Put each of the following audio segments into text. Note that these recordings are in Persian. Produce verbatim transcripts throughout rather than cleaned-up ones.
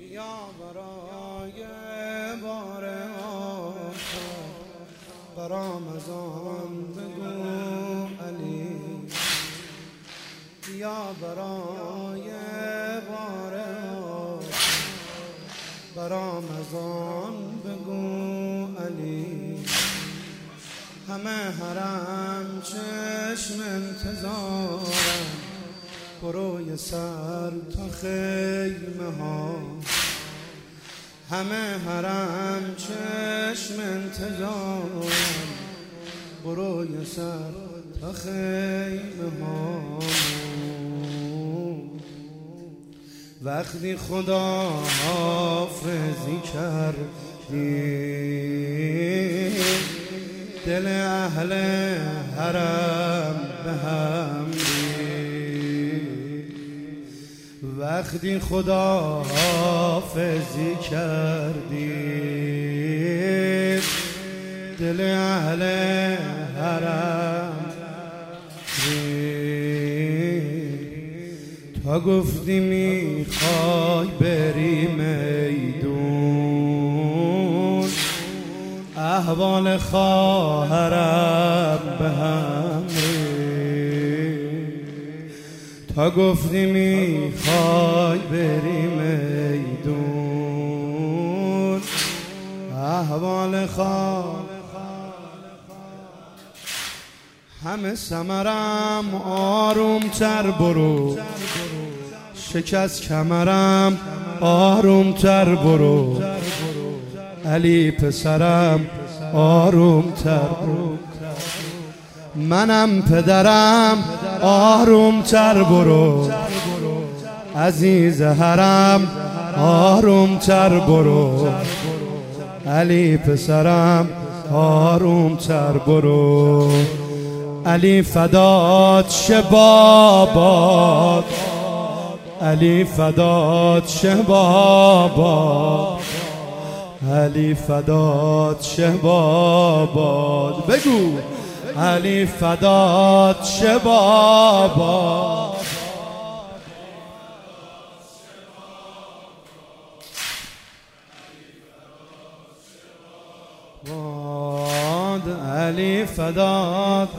یا برای بار آخر برام از آن بگو علی، یا برای بار آخر برام از آن بگو علی. همه حرم چشم انتظارم، بروی سر تا خیمه ها. همه حرم چشم انتظارم، بروی سر تا خیمه ها. وقتی خدا حافظی کردی، دل اهل حرم به هم ریخت. وقتی خدا حافظی کردی، دل اهل حرم ریخت. تا گفتی میخوای بری میدون، احوال خواهرم به هم ریخت. تا گفتی میخوای بری میدون، احوال خواهرم. همه ثمرم آروم تر برو، شکست کمرم آروم تر برو. علی پسرم آروم تر برو، منم پدرم آروم تر برو. عزیز حرم آروم تر برو، علی پسرم آروم تر برو. علی فدات شه بابات، علی فدات شه بابات، علی فدات شه بابات. بگو علی فدات شه بابات. علی فدات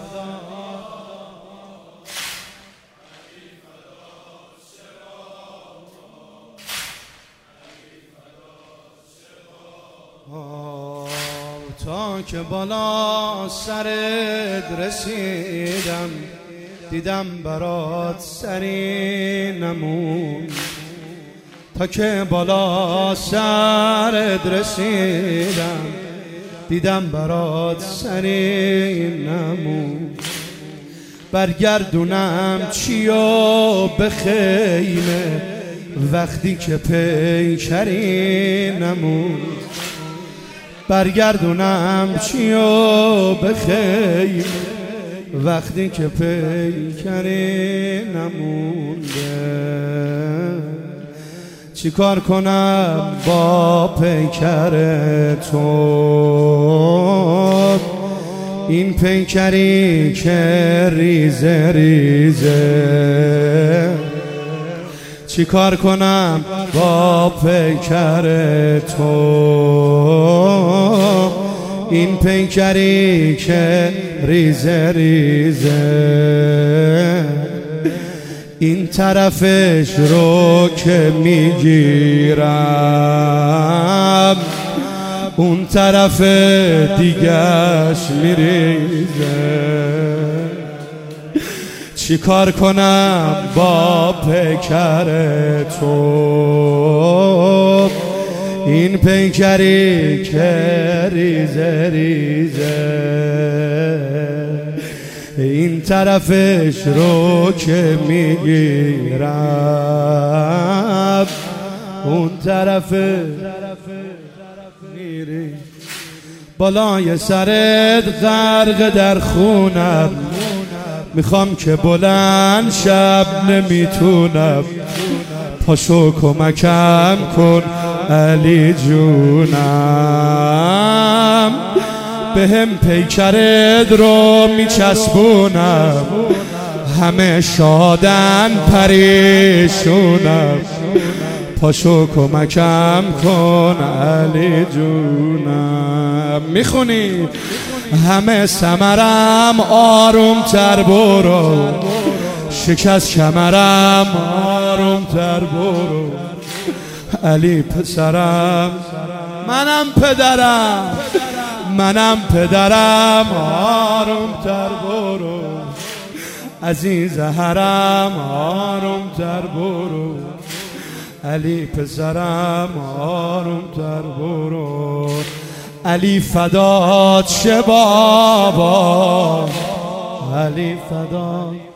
تا که بالا سرت رسیدم، دیدم برات سری نمون. تا که بالا سرت رسیدم، دیدم برات سری نمون. برگردونم چیو به خیمه، وقتی که پیکری نمون. برگردونم چیو به خیمه، وقتی که پیکری نمونده. چی کار کنم با پیکر تو، این پیکری که ریزه ریزه. چی کار کنم با پیکر تو، این پیکری که ریزه ریزه. این طرفش رو که میگیرم، اون طرف دیگش میریزه. چی کار کنم با پیکر تو، این پیکری که ریزه ریزه. این طرفش رو که میگیرم، اون طرف میری. بالای سرت غرق در خونم، میخوام که بلند شب نمیتونم. پاشو کمکم کن علی جونم، به هم پیکرت رو میچسبونم. همه شادن پریشونم، پاشو کمکم کن علی جونم. میخونی همه ثمرم آروم تر برو، شکست کمرم آروم تر برو. علی پسرم منم پدرم، منم پدرم آروم تر برو. عزیز حرم آروم تر برو. علی پسرم آروم تر برو. علی فدات شه بابا، علی فدات